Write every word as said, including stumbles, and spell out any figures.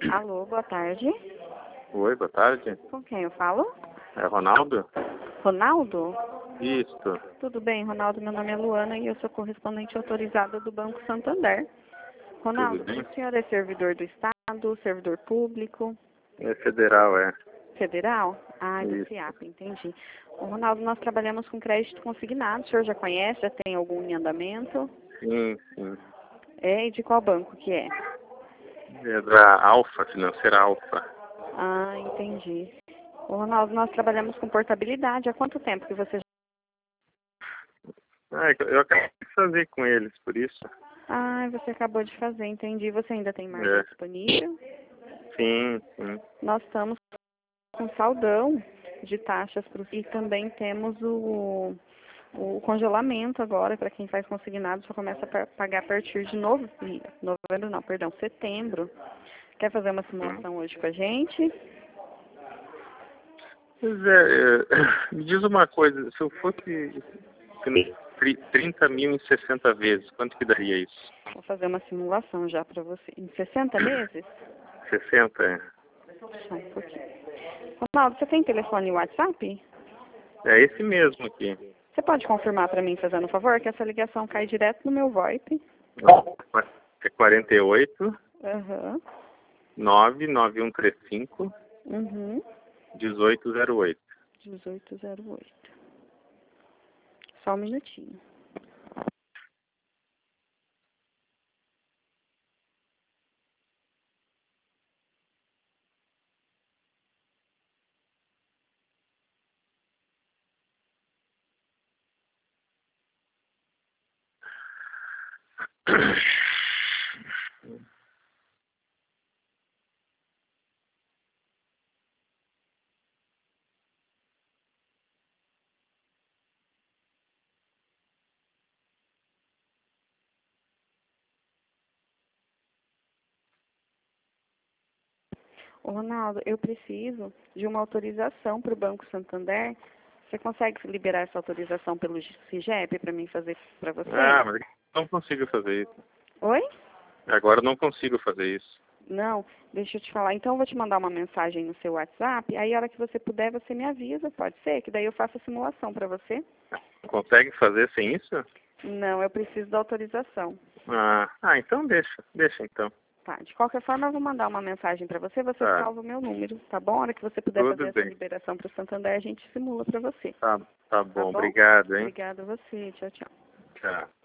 Alô, boa tarde. Oi, boa tarde. Com quem eu falo? É Ronaldo? Ronaldo? Isso. Tudo bem, Ronaldo. Meu nome é Luana e eu sou correspondente autorizada do Banco Santander. Ronaldo, Tudo bem? o senhor é servidor do Estado, servidor público, É federal, é. federal? Ah, do Isso. FIAP, entendi. Ô, Ronaldo, nós trabalhamos com crédito consignado. O senhor já conhece? Já tem algum em andamento? Sim, sim. É, e de qual banco que é? É da Alfa, financeira Alfa. Ah, entendi. Ô, Ronaldo, nós trabalhamos com portabilidade. Há quanto tempo que você já... Ah, eu acabei de fazer com eles, por isso. Ah, você acabou de fazer, entendi. Você ainda tem margem É. disponível? Sim, sim. Nós estamos com saldão de taxas pro... e também temos o, o congelamento agora para quem faz consignado, só começa a pagar a partir de nove... novembro, não, perdão, setembro. Quer fazer uma Hum. simulação hoje com a gente? Pois é, é, me diz uma coisa, se eu fosse trinta mil em sessenta vezes, quanto que daria isso? Vou fazer uma simulação já para você. Em sessenta meses? sessenta, é. Só um pouquinho. Ronaldo, você tem telefone e WhatsApp? É esse mesmo aqui. Você pode confirmar para mim, fazendo um favor, que essa ligação cai direto no meu VoIP? É quarenta e oito, Aham. nove nove um três cinco, Uhum. dezoito zero oito. dezoito zero oito. Só um minutinho. Ô, Ronaldo, eu preciso de uma autorização para o Banco Santander. Você consegue liberar essa autorização pelo CIGEP para mim fazer para você? Ah, mas não consigo fazer isso. Oi? Agora não consigo fazer isso. Não, deixa eu te falar. Então eu vou te mandar uma mensagem no seu WhatsApp. Aí a hora que você puder, você me avisa, pode ser? Que daí eu faço a simulação para você. Consegue fazer sem isso? Não, eu preciso da autorização. Ah, ah, então deixa. Deixa então. Tá, de qualquer forma eu vou mandar uma mensagem para você, você Tá. salva o meu número, tá bom? A hora que você puder Tudo fazer essa bem. liberação para o Santander, a gente simula para você. Tá, tá Tá bom. bom? Obrigado, hein? Obrigada a você. Tchau, tchau. Tchau.